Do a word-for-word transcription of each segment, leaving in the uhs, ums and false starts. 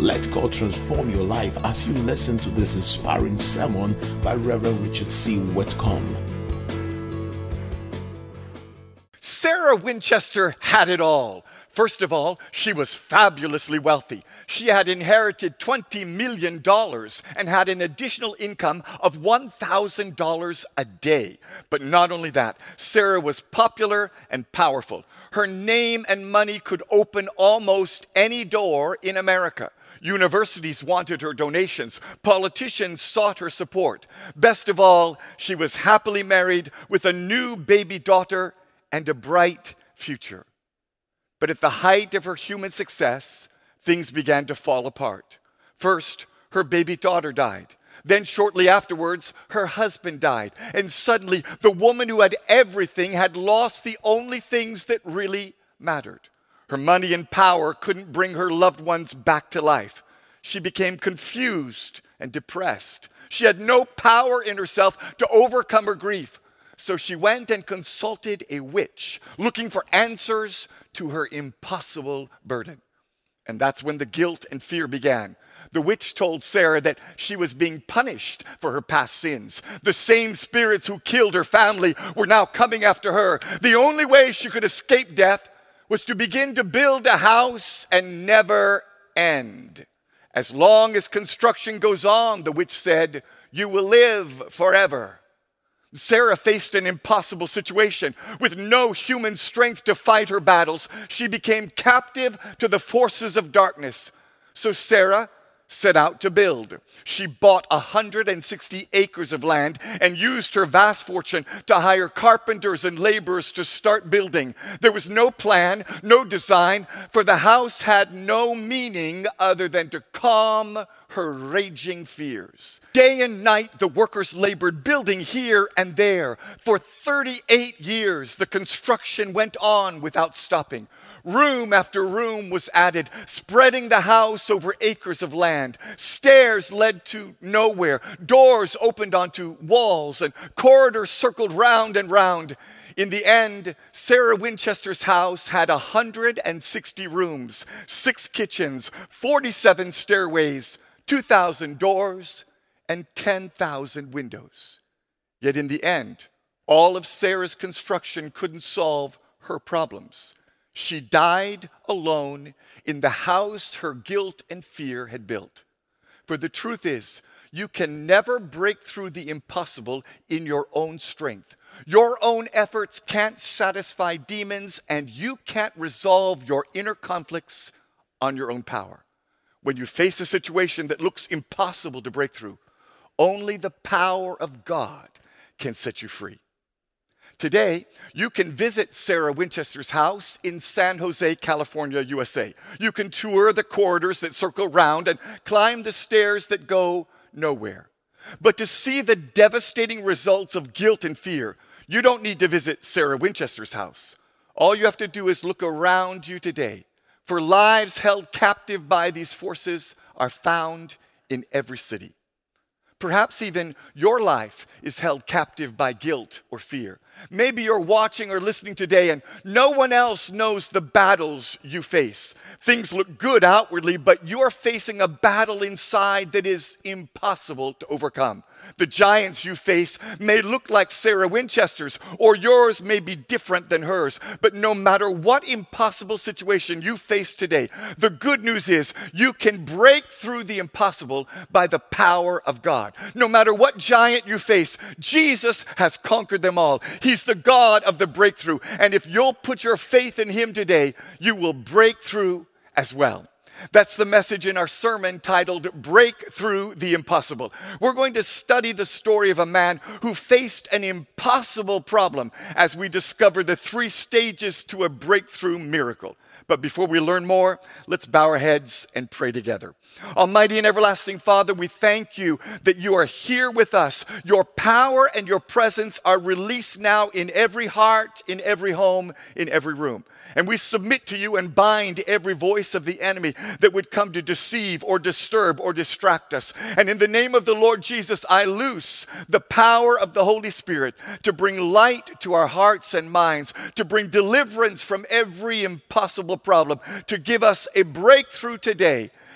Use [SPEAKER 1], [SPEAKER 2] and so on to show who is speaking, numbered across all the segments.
[SPEAKER 1] Let God transform your life as you listen to this inspiring sermon by Reverend Richard C. Whitcomb.
[SPEAKER 2] Sarah Winchester had it all. First of all, she was fabulously wealthy. She had inherited twenty million dollars and had an additional income of one thousand dollars a day. But not only that, Sarah was popular and powerful. Her name and money could open almost any door in America. Universities wanted her donations. Politicians sought her support. Best of all, she was happily married with a new baby daughter and a bright future. But at the height of her human success, things began to fall apart. First, her baby daughter died. Then shortly afterwards, her husband died. And suddenly, the woman who had everything had lost the only things that really mattered. Her money and power couldn't bring her loved ones back to life. She became confused and depressed. She had no power in herself to overcome her grief. So she went and consulted a witch, looking for answers to her impossible burden. And that's when the guilt and fear began. The witch told Sarah that she was being punished for her past sins. The same spirits who killed her family were now coming after her. The only way she could escape death was to begin to build a house and never end. As long as construction goes on, the witch said, you will live forever. Sarah faced an impossible situation. With no human strength to fight her battles, she became captive to the forces of darkness. So Sarah set out to build. She bought one hundred sixty acres of land and used her vast fortune to hire carpenters and laborers to start building. There was no plan, no design, for the house had no meaning other than to calm her raging fears. Day and night, the workers labored, building here and there. For thirty-eight years, the construction went on without stopping. Room after room was added, spreading the house over acres of land. Stairs led to nowhere. Doors opened onto walls, and corridors circled round and round. In the end, Sarah Winchester's house had one hundred sixty rooms, six kitchens, forty-seven stairways, two thousand doors, and ten thousand windows. Yet in the end, all of Sarah's construction couldn't solve her problems. She died alone in the house her guilt and fear had built. For the truth is, you can never break through the impossible in your own strength. Your own efforts can't satisfy demons, and you can't resolve your inner conflicts on your own power. When you face a situation that looks impossible to break through, only the power of God can set you free. Today, you can visit Sarah Winchester's house in San Jose, California, U S A. You can tour the corridors that circle round and climb the stairs that go nowhere. But to see the devastating results of guilt and fear, you don't need to visit Sarah Winchester's house. All you have to do is look around you today, for lives held captive by these forces are found in every city. Perhaps even your life is held captive by guilt or fear. Maybe you're watching or listening today and no one else knows the battles you face. Things look good outwardly, but you're facing a battle inside that is impossible to overcome. The giants you face may look like Sarah Winchester's, or yours may be different than hers. But no matter what impossible situation you face today, the good news is you can break through the impossible by the power of God. No matter what giant you face, Jesus has conquered them all. He's the God of the breakthrough. And if you'll put your faith in Him today, you will break through as well. That's the message in our sermon titled, Break Through the Impossible. We're going to study the story of a man who faced an impossible problem as we discover the three stages to a breakthrough miracle. But before we learn more, let's bow our heads and pray together. Almighty and everlasting Father, we thank you that you are here with us. Your power and your presence are released now in every heart, in every home, in every room. And we submit to you and bind every voice of the enemy that would come to deceive or disturb or distract us. And in the name of the Lord Jesus, I loose the power of the Holy Spirit to bring light to our hearts and minds, to bring deliverance from every impossible problem, to give us a breakthrough today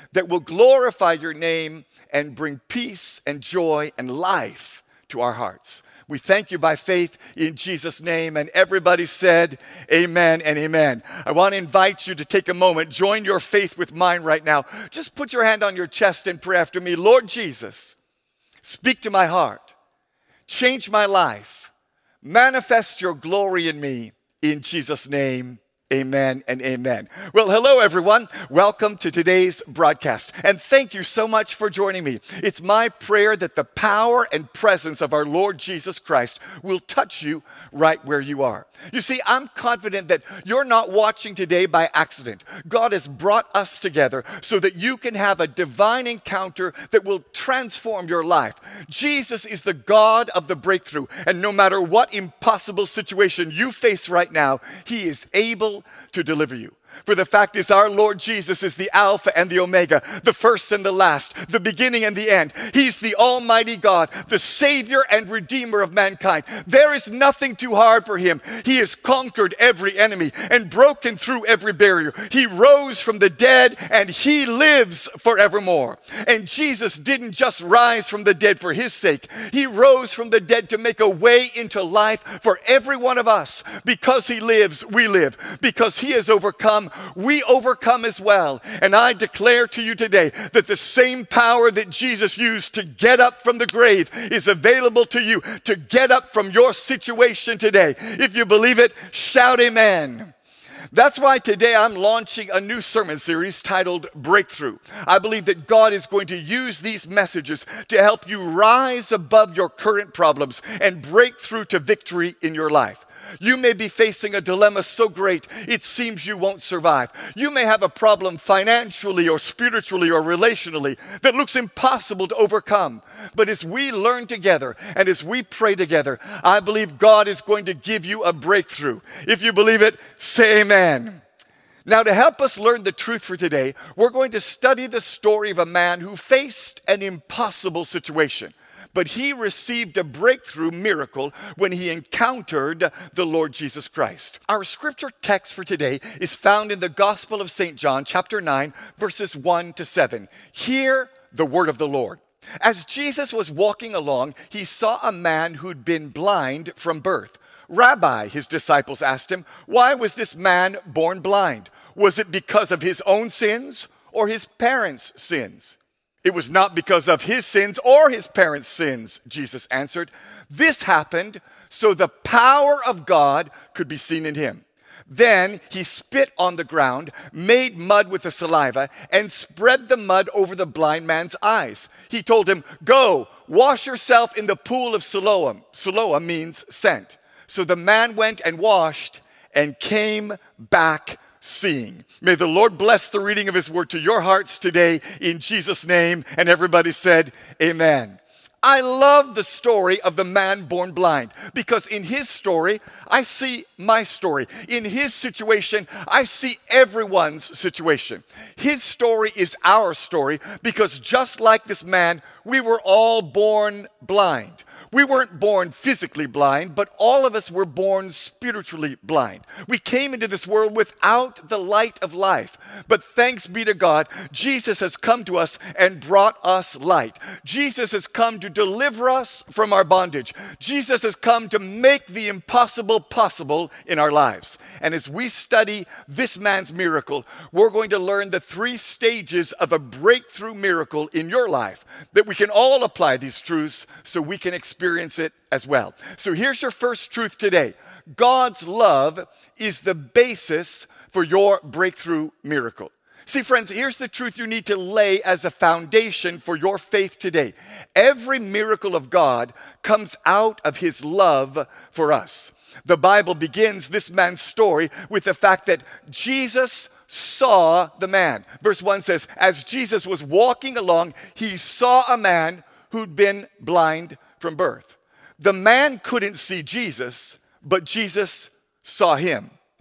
[SPEAKER 2] that will glorify your name and bring peace and joy and life to our hearts. We thank you by faith in Jesus' name. And everybody said, amen and amen. I want to invite you to take a moment, join your faith with mine right now. Just put your hand on your chest and pray after me. Lord Jesus, speak to my heart. Change my life. Manifest your glory in me. In Jesus' name, amen and amen. Well, hello, everyone. Welcome to today's broadcast. And thank you so much for joining me. It's my prayer that the power and presence of our Lord Jesus Christ will touch you right where you are. You see, I'm confident that you're not watching today by accident. God has brought us together so that you can have a divine encounter that will transform your life. Jesus is the God of the breakthrough. And no matter what impossible situation you face right now, He is able to deliver you. For the fact is, our Lord Jesus is the Alpha and the Omega, the first and the last, the beginning and the end. He's the Almighty God, the Savior and Redeemer of mankind. There is nothing too hard for Him. He has conquered every enemy and broken through every barrier. He rose from the dead and He lives forevermore. And Jesus didn't just rise from the dead for His sake. He rose from the dead to make a way into life for every one of us. Because He lives, we live. Because He has overcome, we overcome as well. And I declare to you today that the same power that Jesus used to get up from the grave is available to you to get up from your situation today. If you believe it, shout amen. That's why today I'm launching a new sermon series titled Breakthrough. I believe that God is going to use these messages to help you rise above your current problems and break through to victory in your life. You may be facing a dilemma so great it seems you won't survive. You may have a problem financially or spiritually or relationally that looks impossible to overcome. But as we learn together and as we pray together, I believe God is going to give you a breakthrough. If you believe it, say amen. Now, to help us learn the truth for today, we're going to study the story of a man who faced an impossible situation. But he received a breakthrough miracle when he encountered the Lord Jesus Christ. Our scripture text for today is found in the Gospel of Saint John, chapter nine, verses one to seven. Hear the word of the Lord. As Jesus was walking along, he saw a man who'd been blind from birth. Rabbi, his disciples asked him, why was this man born blind? Was it because of his own sins or his parents' sins? It was not because of his sins or his parents' sins, Jesus answered. This happened so the power of God could be seen in him. Then he spit on the ground, made mud with the saliva, and spread the mud over the blind man's eyes. He told him, go, wash yourself in the pool of Siloam. Siloam means sent. So the man went and washed and came back seeing. May the Lord bless the reading of His word to your hearts today in Jesus' name. And everybody said, amen. I love the story of the man born blind because in his story, I see my story. In his situation, I see everyone's situation. His story is our story because just like this man, we were all born blind. We weren't born physically blind, but all of us were born spiritually blind. We came into this world without the light of life. But thanks be to God, Jesus has come to us and brought us light. Jesus has come to deliver us from our bondage. Jesus has come to make the impossible possible in our lives. And as we study this man's miracle, we're going to learn the three stages of a breakthrough miracle in your life, that we can all apply these truths so we can experience experience it as well. So here's your first truth today. God's love is the basis for your breakthrough miracle. See, friends, here's the truth you need to lay as a foundation for your faith today. Every miracle of God comes out of His love for us. The Bible begins this man's story with the fact that Jesus saw the man. Verse one says, as Jesus was walking along, He saw a man who'd been blind from birth. The man couldn't see Jesus, but Jesus saw him.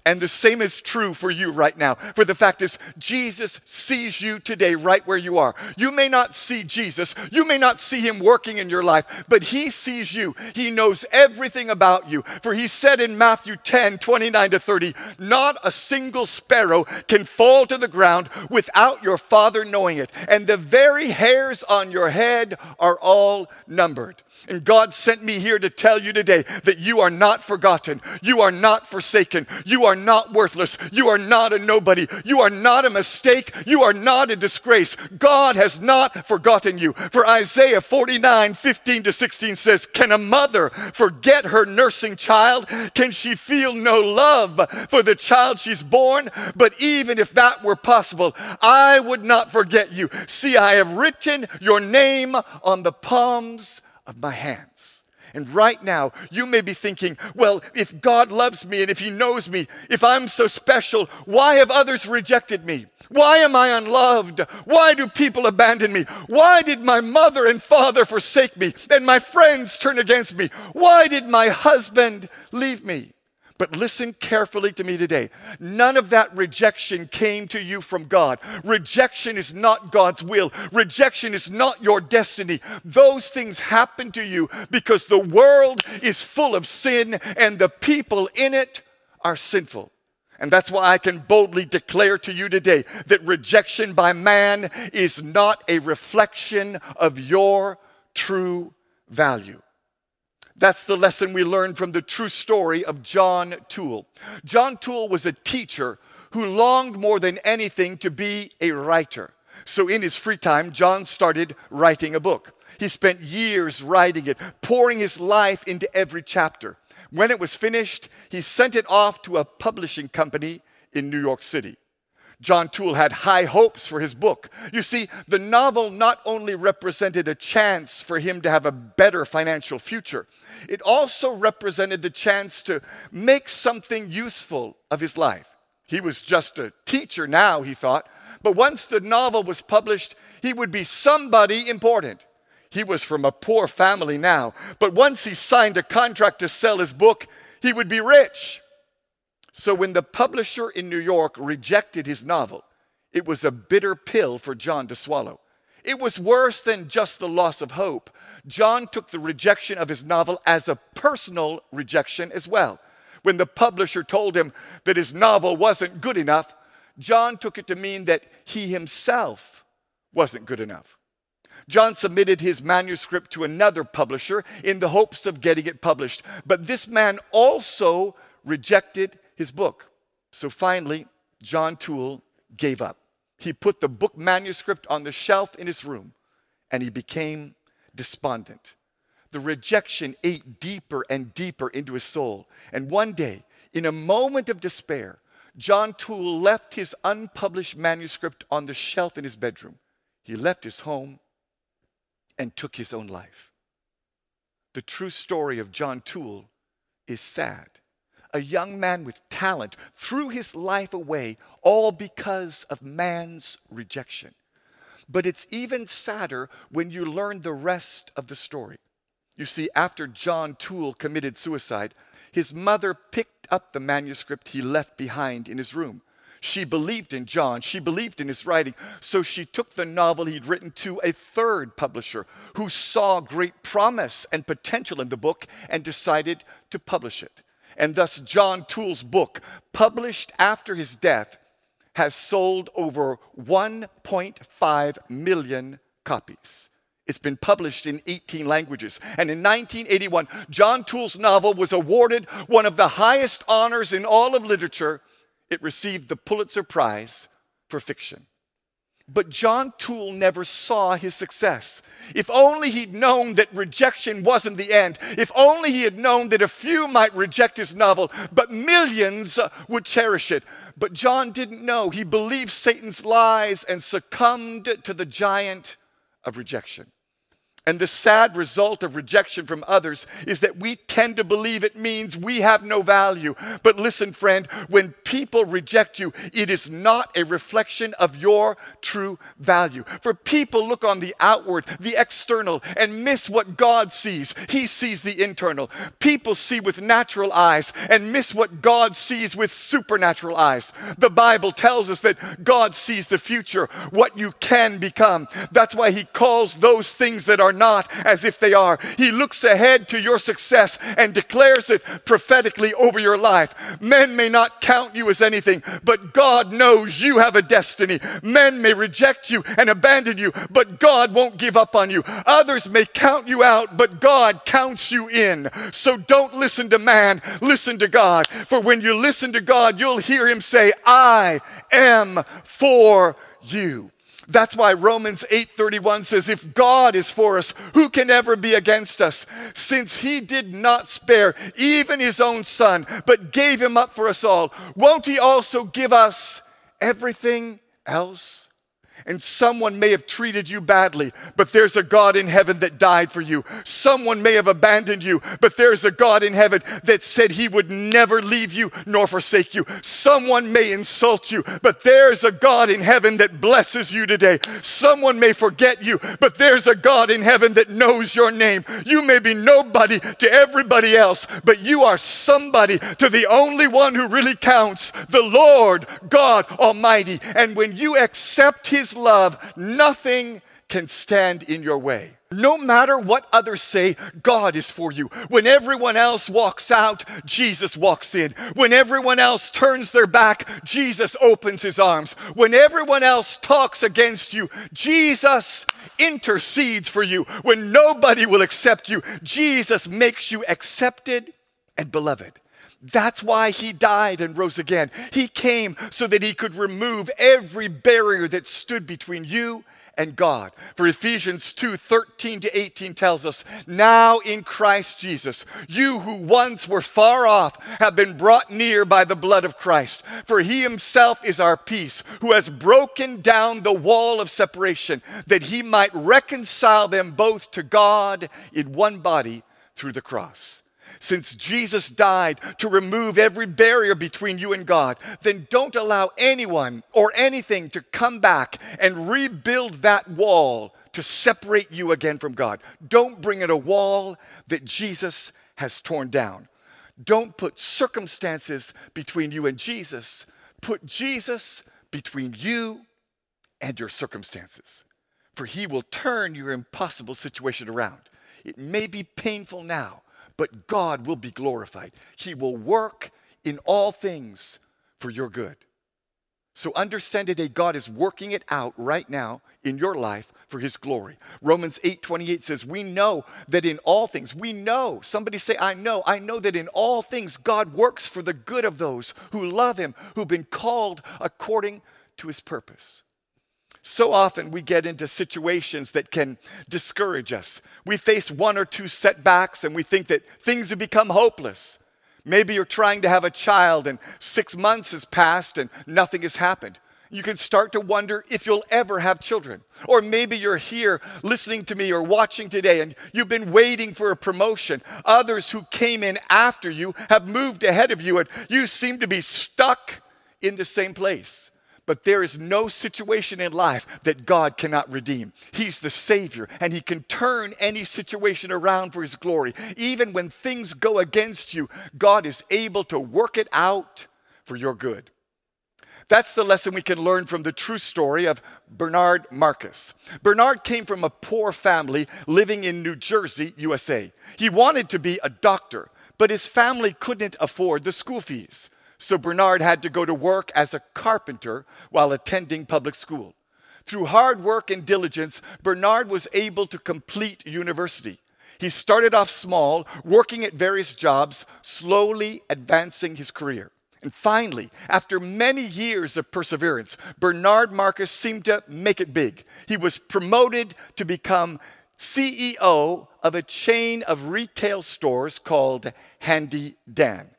[SPEAKER 2] And the same is true for you right now. For the fact is, Jesus sees you today right where you are. You may not see Jesus. You may not see him working in your life, but he sees you. He knows everything about you. For he said in Matthew ten, twenty-nine to thirty, not a single sparrow can fall to the ground without your Father knowing it. And the very hairs on your head are all numbered. And God sent me here to tell you today that you are not forgotten. You are not forsaken. You are not worthless. You are not a nobody. You are not a mistake. You are not a disgrace. God has not forgotten you. For Isaiah forty-nine, fifteen to sixteen says, can a mother forget her nursing child? Can she feel no love for the child she's born? But even if that were possible, I would not forget you. See, I have written your name on the palms of my hands. And right now, you may be thinking, well, if God loves me and if he knows me, if I'm so special, why have others rejected me? Why am I unloved? Why do people abandon me? Why did my mother and father forsake me and my friends turn against me? Why did my husband leave me? But listen carefully to me today. None of that rejection came to you from God. Rejection is not God's will. Rejection is not your destiny. Those things happen to you because the world is full of sin and the people in it are sinful. And that's why I can boldly declare to you today that rejection by man is not a reflection of your true value. That's the lesson we learned from the true story of John Toole. John Toole was a teacher who longed more than anything to be a writer. So in his free time, John started writing a book. He spent years writing it, pouring his life into every chapter. When it was finished, he sent it off to a publishing company in New York City. John Toole had high hopes for his book. You see, the novel not only represented a chance for him to have a better financial future, it also represented the chance to make something useful of his life. He was just a teacher now, he thought, but once the novel was published, he would be somebody important. He was from a poor family now, but once he signed a contract to sell his book, he would be rich. So when the publisher in New York rejected his novel, it was a bitter pill for John to swallow. It was worse than just the loss of hope. John took the rejection of his novel as a personal rejection as well. When the publisher told him that his novel wasn't good enough, John took it to mean that he himself wasn't good enough. John submitted his manuscript to another publisher in the hopes of getting it published. But this man also rejected his book. So finally, John Toole gave up. He put the book manuscript on the shelf in his room, and he became despondent. The rejection ate deeper and deeper into his soul. And one day, in a moment of despair, John Toole left his unpublished manuscript on the shelf in his bedroom. He left his home and took his own life. The true story of John Toole is sad. A young man with talent threw his life away, all because of man's rejection. But it's even sadder when you learn the rest of the story. You see, after John Toole committed suicide, his mother picked up the manuscript he left behind in his room. She believed in John. She believed in his writing. So she took the novel he'd written to a third publisher who saw great promise and potential in the book and decided to publish it. And thus John Toole's book, published after his death, has sold over one point five million copies. It's been published in eighteen languages. And in nineteen eighty-one, John Toole's novel was awarded one of the highest honors in all of literature. It received the Pulitzer Prize for fiction. But John Toole never saw his success. If only he'd known that rejection wasn't the end. If only he had known that a few might reject his novel, but millions would cherish it. But John didn't know. He believed Satan's lies and succumbed to the giant of rejection. And the sad result of rejection from others is that we tend to believe it means we have no value. But listen, friend, when people reject you, it is not a reflection of your true value. For people look on the outward, the external, and miss what God sees. He sees the internal. People see with natural eyes and miss what God sees with supernatural eyes. The Bible tells us that God sees the future, what you can become. That's why He calls those things that are not as if they are. He looks ahead to your success and declares it prophetically over your life. Men may not count you as anything, but God knows you have a destiny. Men may reject you and abandon you, but God won't give up on you. Others may count you out, but God counts you in. So don't listen to man, listen to God. For when you listen to God, you'll hear Him say, I am for you. That's why Romans eight thirty-one says, if God is for us, who can ever be against us? Since He did not spare even His own Son, but gave Him up for us all, won't He also give us everything else? And someone may have treated you badly, but there's a God in heaven that died for you. Someone may have abandoned you, but there's a God in heaven that said He would never leave you nor forsake you. Someone may insult you, but there's a God in heaven that blesses you today. Someone may forget you, but there's a God in heaven that knows your name. You may be nobody to everybody else, but you are somebody to the only one who really counts, the Lord God Almighty. And when you accept His love, nothing can stand in your way. No matter what others say, God is for you. When everyone else walks out, Jesus walks in. When everyone else turns their back, Jesus opens His arms. When everyone else talks against you, Jesus intercedes for you. When nobody will accept you, Jesus makes you accepted and beloved. That's why He died and rose again. He came so that He could remove every barrier that stood between you and God. For Ephesians two thirteen to eighteen tells us, now in Christ Jesus, you who once were far off have been brought near by the blood of Christ. For He Himself is our peace, who has broken down the wall of separation, that He might reconcile them both to God in one body through the cross. Since Jesus died to remove every barrier between you and God, then don't allow anyone or anything to come back and rebuild that wall to separate you again from God. Don't bring in a wall that Jesus has torn down. Don't put circumstances between you and Jesus. Put Jesus between you and your circumstances. For He will turn your impossible situation around. It may be painful now, but God will be glorified. He will work in all things for your good. So understand today, God is working it out right now in your life for His glory. Romans eight twenty-eight says, we know that in all things, we know, somebody say, I know, I know that in all things God works for the good of those who love Him, who've been called according to His purpose. So often we get into situations that can discourage us. We face one or two setbacks and we think that things have become hopeless. Maybe you're trying to have a child and six months has passed and nothing has happened. You can start to wonder if you'll ever have children. Or maybe you're here listening to me or watching today and you've been waiting for a promotion. Others who came in after you have moved ahead of you and you seem to be stuck in the same place. But there is no situation in life that God cannot redeem. He's the Savior, and He can turn any situation around for His glory. Even when things go against you, God is able to work it out for your good. That's the lesson we can learn from the true story of Bernard Marcus. Bernard came from a poor family living in New Jersey, U S A. He wanted to be a doctor, but his family couldn't afford the school fees. So Bernard had to go to work as a carpenter while attending public school. Through hard work and diligence, Bernard was able to complete university. He started off small, working at various jobs, slowly advancing his career. And finally, after many years of perseverance, Bernard Marcus seemed to make it big. He was promoted to become C E O of a chain of retail stores called Handy Dan.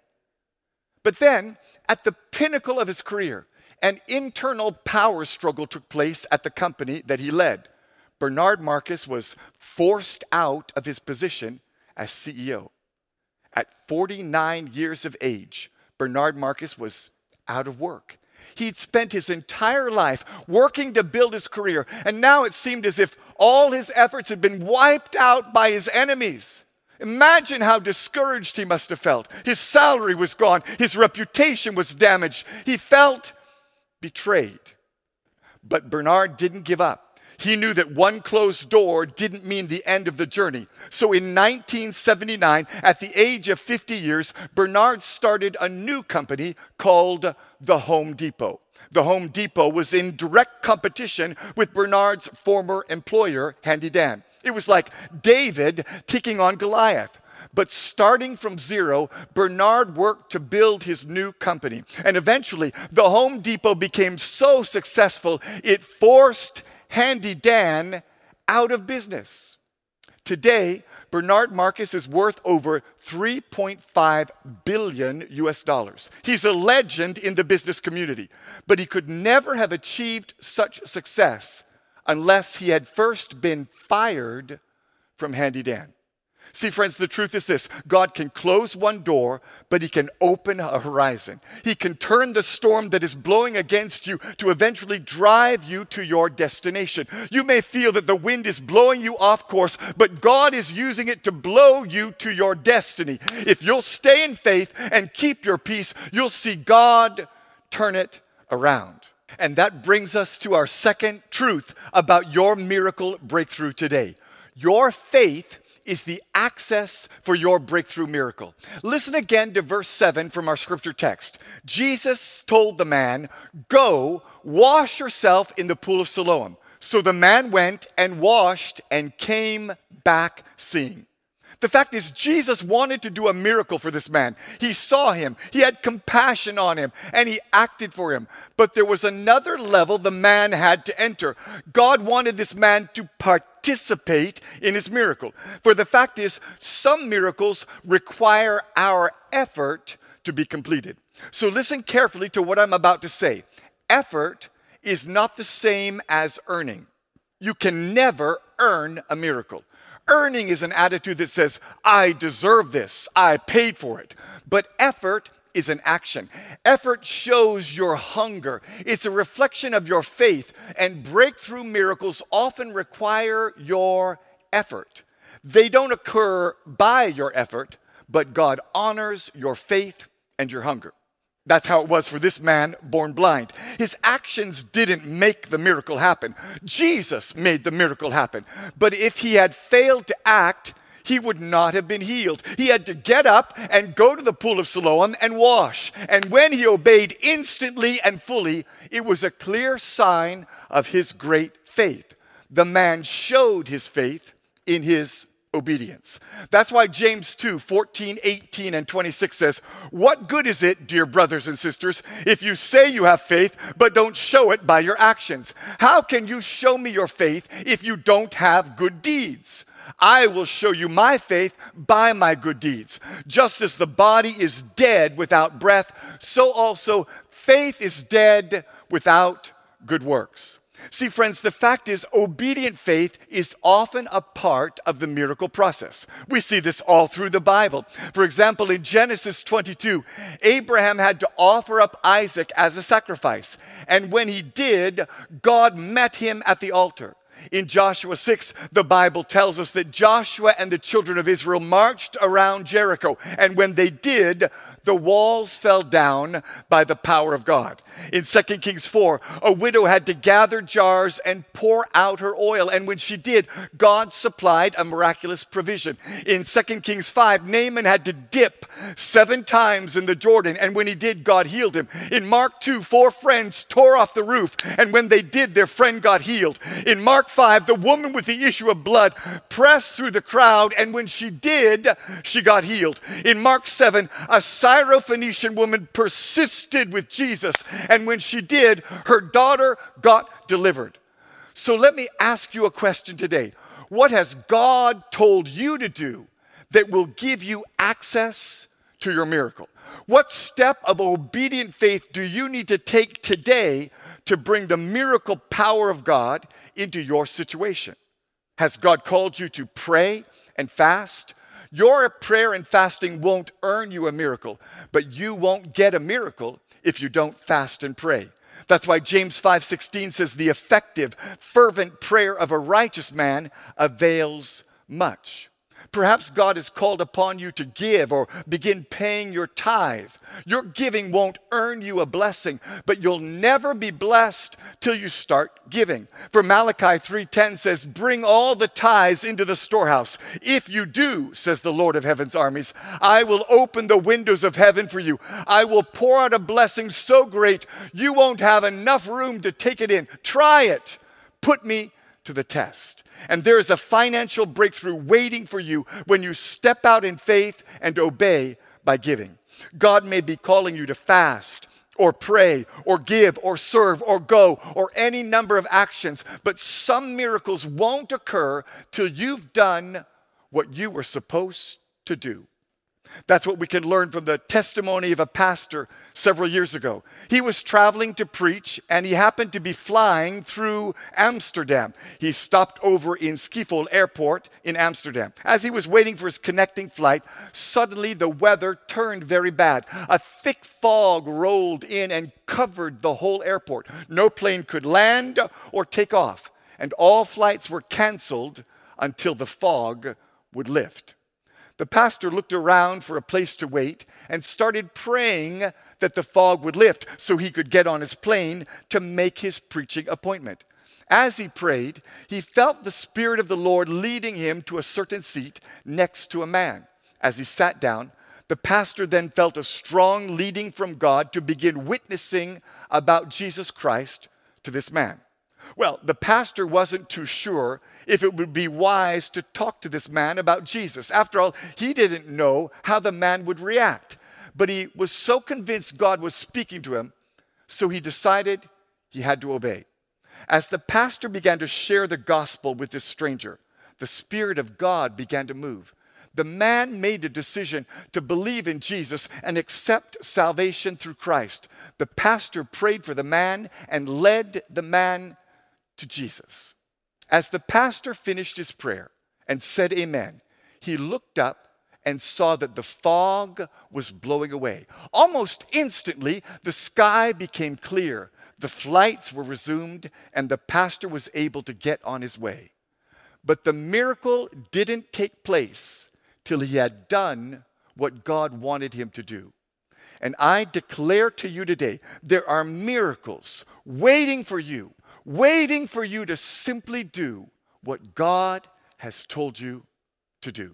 [SPEAKER 2] But then, at the pinnacle of his career, an internal power struggle took place at the company that he led. Bernard Marcus was forced out of his position as C E O. At forty-nine years of age, Bernard Marcus was out of work. He'd spent his entire life working to build his career, and now it seemed as if all his efforts had been wiped out by his enemies. Imagine how discouraged he must have felt. His salary was gone. His reputation was damaged. He felt betrayed. But Bernard didn't give up. He knew that one closed door didn't mean the end of the journey. So in nineteen seventy-nine, at the age of fifty years, Bernard started a new company called the Home Depot. The Home Depot was in direct competition with Bernard's former employer, Handy Dan. It was like David taking on Goliath. But starting from zero, Bernard worked to build his new company. And eventually, the Home Depot became so successful, it forced Handy Dan out of business. Today, Bernard Marcus is worth over three point five billion U S dollars. He's a legend in the business community, but he could never have achieved such success unless he had first been fired from Handy Dan. See, friends, the truth is this: God can close one door, but he can open a horizon. He can turn the storm that is blowing against you to eventually drive you to your destination. You may feel that the wind is blowing you off course, but God is using it to blow you to your destiny. If you'll stay in faith and keep your peace, you'll see God turn it around. And that brings us to our second truth about your miracle breakthrough today. Your faith is the access for your breakthrough miracle. Listen again to verse seven from our scripture text. Jesus told the man, "Go, wash yourself in the pool of Siloam." So the man went and washed and came back seeing. The fact is, Jesus wanted to do a miracle for this man. He saw him, he had compassion on him, and he acted for him. But there was another level the man had to enter. God wanted this man to participate in his miracle. For the fact is, some miracles require our effort to be completed. So listen carefully to what I'm about to say. Effort is not the same as earning. You can never earn a miracle. Earning is an attitude that says, I deserve this, I paid for it. But effort is an action. Effort shows your hunger. It's a reflection of your faith. And breakthrough miracles often require your effort. They don't occur by your effort, but God honors your faith and your hunger. That's how it was for this man born blind. His actions didn't make the miracle happen. Jesus made the miracle happen. But if he had failed to act, he would not have been healed. He had to get up and go to the pool of Siloam and wash. And when he obeyed instantly and fully, it was a clear sign of his great faith. The man showed his faith in his obedience. That's why James two, fourteen, eighteen, and twenty-six says, "What good is it, dear brothers and sisters, if you say you have faith, but don't show it by your actions? How can you show me your faith if you don't have good deeds? I will show you my faith by my good deeds. Just as the body is dead without breath, so also faith is dead without good works." See, friends, the fact is, obedient faith is often a part of the miracle process. We see this all through the Bible. For example, in Genesis twenty-two, Abraham had to offer up Isaac as a sacrifice. And when he did, God met him at the altar. In Joshua six, the Bible tells us that Joshua and the children of Israel marched around Jericho. And when they did, the walls fell down by the power of God. In Second Kings four, a widow had to gather jars and pour out her oil. And when she did, God supplied a miraculous provision. In Second Kings five, Naaman had to dip seven times in the Jordan. And when he did, God healed him. In Mark two, four friends tore off the roof. And when they did, their friend got healed. In Mark five, the woman with the issue of blood pressed through the crowd. And when she did, she got healed. In Mark seven, a Syrophoenician woman persisted with Jesus, and when she did, her daughter got delivered. So let me ask you a question today. What has God told you to do that will give you access to your miracle? What step of obedient faith do you need to take today to bring the miracle power of God into your situation? Has God called you to pray and fast? Your prayer and fasting won't earn you a miracle, but you won't get a miracle if you don't fast and pray. That's why James five sixteen says, the effective, fervent prayer of a righteous man avails much. Perhaps God has called upon you to give or begin paying your tithe. Your giving won't earn you a blessing, but you'll never be blessed till you start giving. For Malachi three ten says, bring all the tithes into the storehouse. If you do, says the Lord of heaven's armies, I will open the windows of heaven for you. I will pour out a blessing so great you won't have enough room to take it in. Try it. Put me to the test. And there is a financial breakthrough waiting for you when you step out in faith and obey by giving. God may be calling you to fast or pray or give or serve or go or any number of actions, but some miracles won't occur till you've done what you were supposed to do. That's what we can learn from the testimony of a pastor several years ago. He was traveling to preach, and he happened to be flying through Amsterdam. He stopped over in Schiphol Airport in Amsterdam. As he was waiting for his connecting flight, suddenly the weather turned very bad. A thick fog rolled in and covered the whole airport. No plane could land or take off, and all flights were canceled until the fog would lift. The pastor looked around for a place to wait and started praying that the fog would lift so he could get on his plane to make his preaching appointment. As he prayed, he felt the Spirit of the Lord leading him to a certain seat next to a man. As he sat down, the pastor then felt a strong leading from God to begin witnessing about Jesus Christ to this man. Well, the pastor wasn't too sure if it would be wise to talk to this man about Jesus. After all, he didn't know how the man would react. But he was so convinced God was speaking to him, so he decided he had to obey. As the pastor began to share the gospel with this stranger, the Spirit of God began to move. The man made a decision to believe in Jesus and accept salvation through Christ. The pastor prayed for the man and led the man to Jesus. As the pastor finished his prayer and said amen, he looked up and saw that the fog was blowing away. Almost instantly, the sky became clear. The flights were resumed, and the pastor was able to get on his way. But the miracle didn't take place till he had done what God wanted him to do. And I declare to you today, there are miracles waiting for you, waiting for you to simply do what God has told you to do.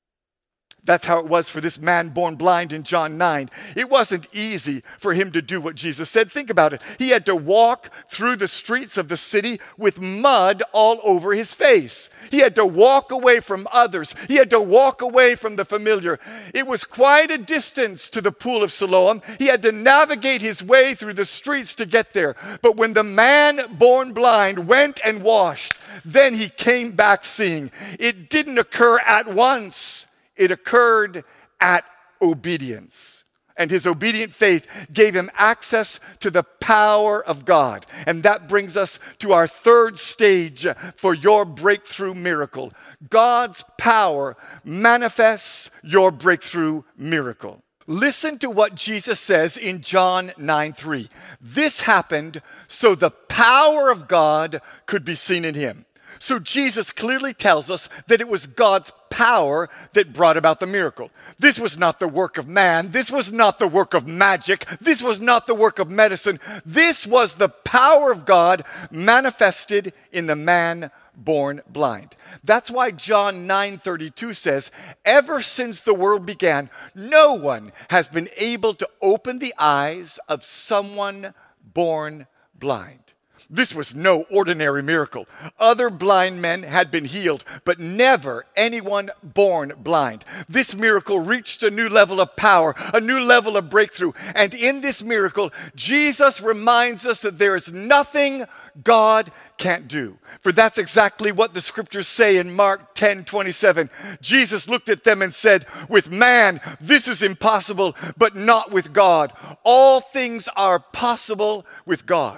[SPEAKER 2] That's how it was for this man born blind in John nine. It wasn't easy for him to do what Jesus said. Think about it. He had to walk through the streets of the city with mud all over his face. He had to walk away from others. He had to walk away from the familiar. It was quite a distance to the pool of Siloam. He had to navigate his way through the streets to get there. But when the man born blind went and washed, then he came back seeing. It didn't occur at once. It occurred at obedience. And his obedient faith gave him access to the power of God. And that brings us to our third stage for your breakthrough miracle. God's power manifests your breakthrough miracle. Listen to what Jesus says in John nine three. This happened so the power of God could be seen in him. So Jesus clearly tells us that it was God's power that brought about the miracle. This was not the work of man. This was not the work of magic. This was not the work of medicine. This was the power of God manifested in the man born blind. That's why John nine thirty-two says, ever since the world began, no one has been able to open the eyes of someone born blind. This was no ordinary miracle. Other blind men had been healed, but never anyone born blind. This miracle reached a new level of power, a new level of breakthrough. And in this miracle, Jesus reminds us that there is nothing God can't do. For that's exactly what the scriptures say in Mark ten twenty-seven. Jesus looked at them and said, with man, this is impossible, but not with God. All things are possible with God.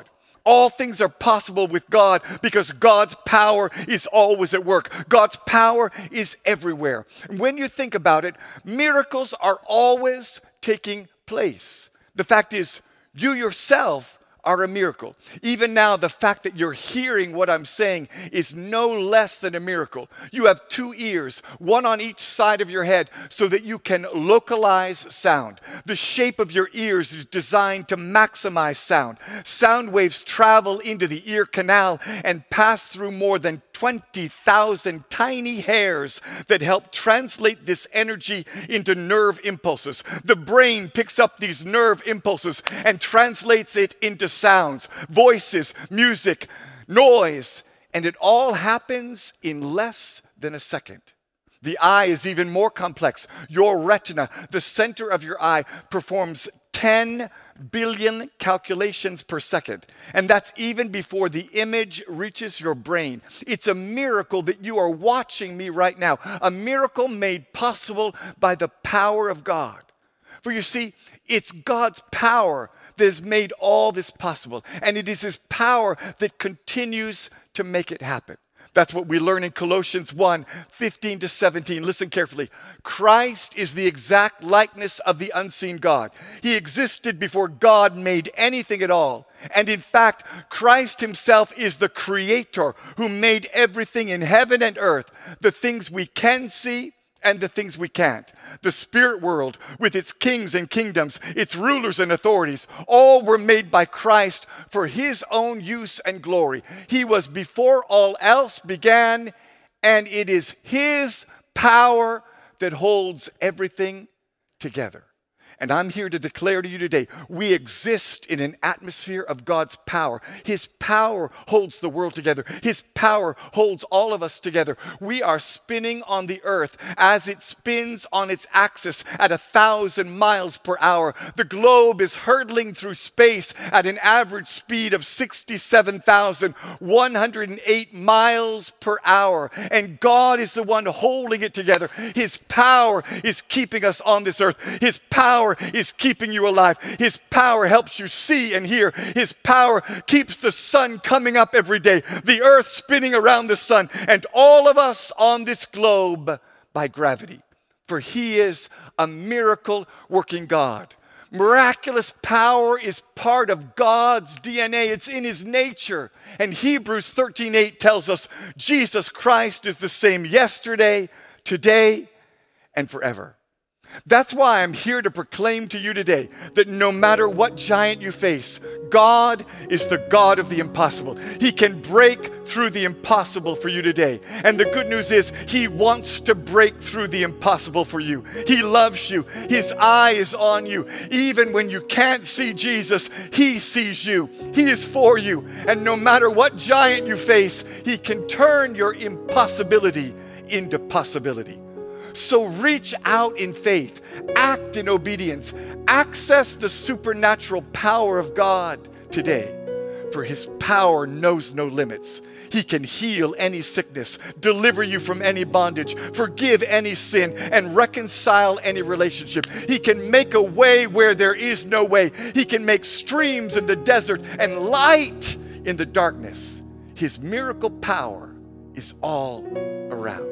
[SPEAKER 2] All things are possible with God because God's power is always at work. God's power is everywhere. When you think about it, miracles are always taking place. The fact is, you yourself are a miracle. Even now, the fact that you're hearing what I'm saying is no less than a miracle. You have two ears, one on each side of your head, so that you can localize sound. The shape of your ears is designed to maximize sound. Sound waves travel into the ear canal and pass through more than twenty thousand tiny hairs that help translate this energy into nerve impulses. The brain picks up these nerve impulses and translates it into sounds, voices, music, noise, and it all happens in less than a second. The eye is even more complex. Your retina, the center of your eye, performs ten billion calculations per second. And that's even before the image reaches your brain. It's a miracle that you are watching me right now. A miracle made possible by the power of God. For you see, it's God's power that has made all this possible. And it is His power that continues to make it happen. That's what we learn in Colossians one, fifteen to seventeen. Listen carefully. Christ is the exact likeness of the unseen God. He existed before God made anything at all. And in fact, Christ Himself is the Creator who made everything in heaven and earth, the things we can see and the things we can't. The spirit world with its kings and kingdoms, its rulers and authorities, all were made by Christ for His own use and glory. He was before all else began, and it is His power that holds everything together. And I'm here to declare to you today, we exist in an atmosphere of God's power. His power holds the world together. His power holds all of us together. We are spinning on the earth as it spins on its axis at a thousand miles per hour. The globe is hurtling through space at an average speed of sixty-seven thousand one hundred eight miles per hour. And God is the one holding it together. His power is keeping us on this earth. His power is keeping you alive. His power helps you see and hear. His power keeps the sun coming up every day, the earth spinning around the sun, and all of us on this globe by gravity. For He is a miracle working God. Miraculous power is part of God's D N A. It's in His nature. And Hebrews thirteen eight tells us Jesus Christ is the same yesterday, today, and forever. That's why I'm here to proclaim to you today that no matter what giant you face, God is the God of the impossible. He can break through the impossible for you today. And the good news is He wants to break through the impossible for you. He loves you. His eye is on you. Even when you can't see Jesus, He sees you. He is for you. And no matter what giant you face, He can turn your impossibility into possibility. So reach out in faith, act in obedience, access the supernatural power of God today. For His power knows no limits. He can heal any sickness, deliver you from any bondage, forgive any sin, and reconcile any relationship. He can make a way where there is no way. He can make streams in the desert and light in the darkness. His miracle power is all around.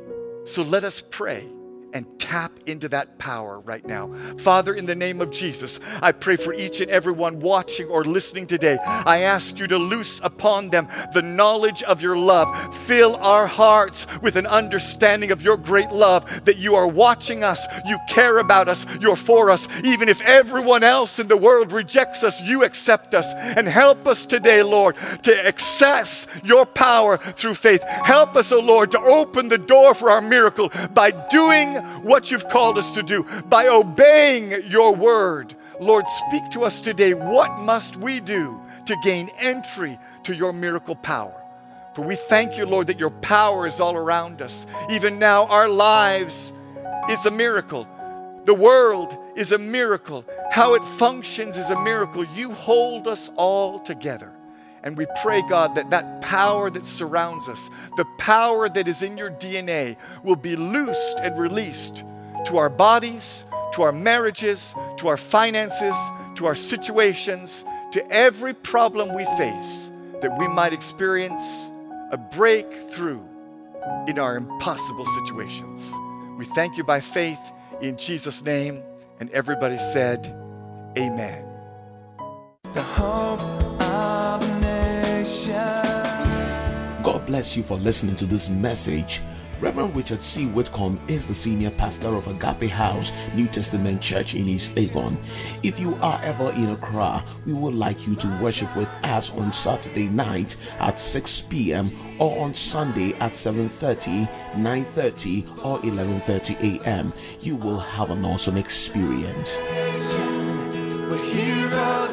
[SPEAKER 2] So let us pray and tap into that power right now. Father, in the name of Jesus, I pray for each and every one watching or listening today. I ask you to loose upon them the knowledge of your love. Fill our hearts with an understanding of your great love, that you are watching us, you care about us, you're for us. Even if everyone else in the world rejects us, you accept us. And help us today, Lord, to access your power through faith. Help us, oh Lord, to open the door for our miracle by doing what you've called us to do, by obeying your word. Lord, speak to us today. What must we do to gain entry to your miracle power? For we thank you, Lord, that your power is all around us. Even now, our lives is a miracle. The world is a miracle. How it functions is a miracle. You hold us all together. And we pray, God, that that power that surrounds us, the power that is in your D N A, will be loosed and released to our bodies, to our marriages, to our finances, to our situations, to every problem we face, that we might experience a breakthrough in our impossible situations. We thank you by faith in Jesus' name. And everybody said, amen.
[SPEAKER 3] The hope of a nation.
[SPEAKER 1] God bless you for listening to this message. Reverend Richard C. Whitcomb is the senior pastor of Agape House New Testament Church in East Legon. If you are ever in Accra, we would like you to worship with us on Saturday night at six p.m. or on Sunday at seven thirty, nine thirty or eleven thirty a.m. You will have an awesome experience.
[SPEAKER 3] We're heroes.